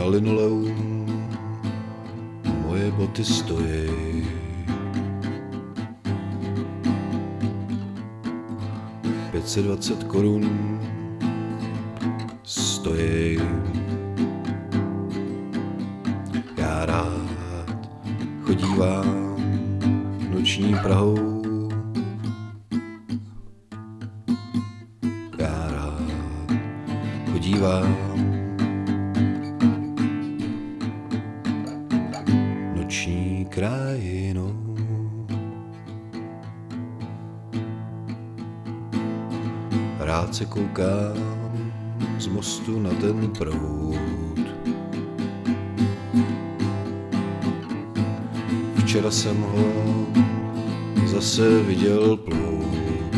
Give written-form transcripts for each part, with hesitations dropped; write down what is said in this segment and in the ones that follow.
Na linoleum moje boty stojí. $520 stojí. Já rád chodívám noční Prahou. Já rád chodívám noční krajinou. Rád se koukám z mostu na ten proud. Včera jsem ho zase viděl plout.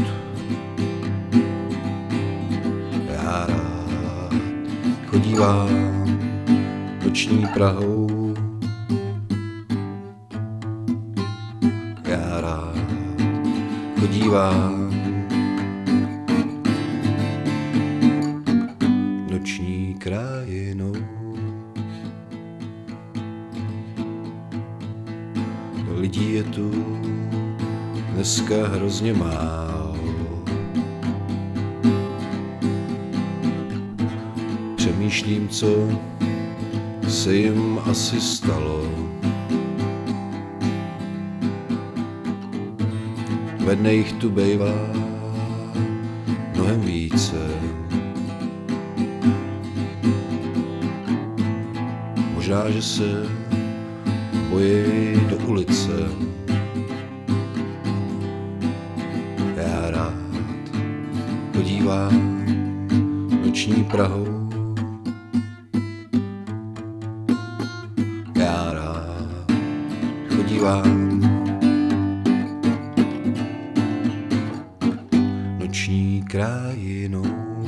Já rád chodívám noční Prahou. Já rád chodívám noční krajinou. Lidí je tu dneska hrozně málo. Přemýšlím, co se jim asi stalo. Ve dne jich tu bejvá mnohem více. Možná, že se bojí do ulice. Já rád chodívám noční Prahou. Já rád chodívám noční krajinou.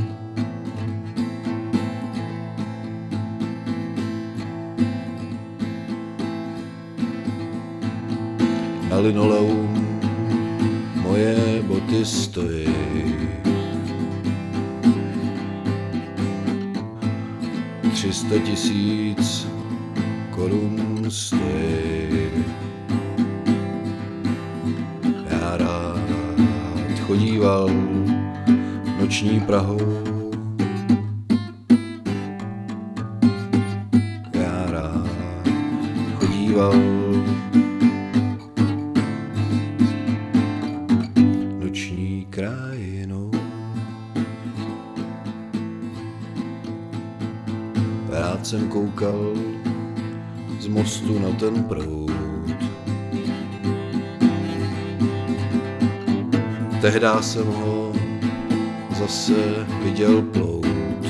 Na linoleum moje boty stojí. $300 000 stojí. Já rád chodíval noční Prahou. Já rád chodíval noční krajinou. Rád jsem koukal z mostu na ten proud. Tehdá jsem ho zase viděl plout.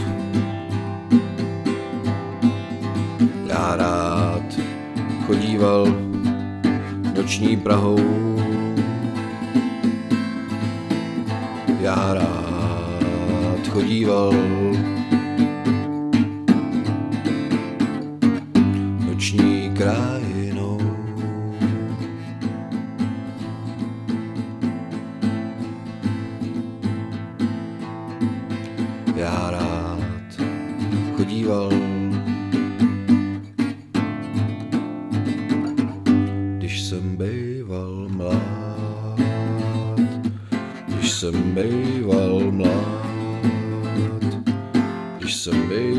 Já rád chodíval noční Prahou. Já rád chodíval noční krajinou. Já rád chodíval, když jsem bejval mlád. Když jsem bejval mlád. Když jsem bejval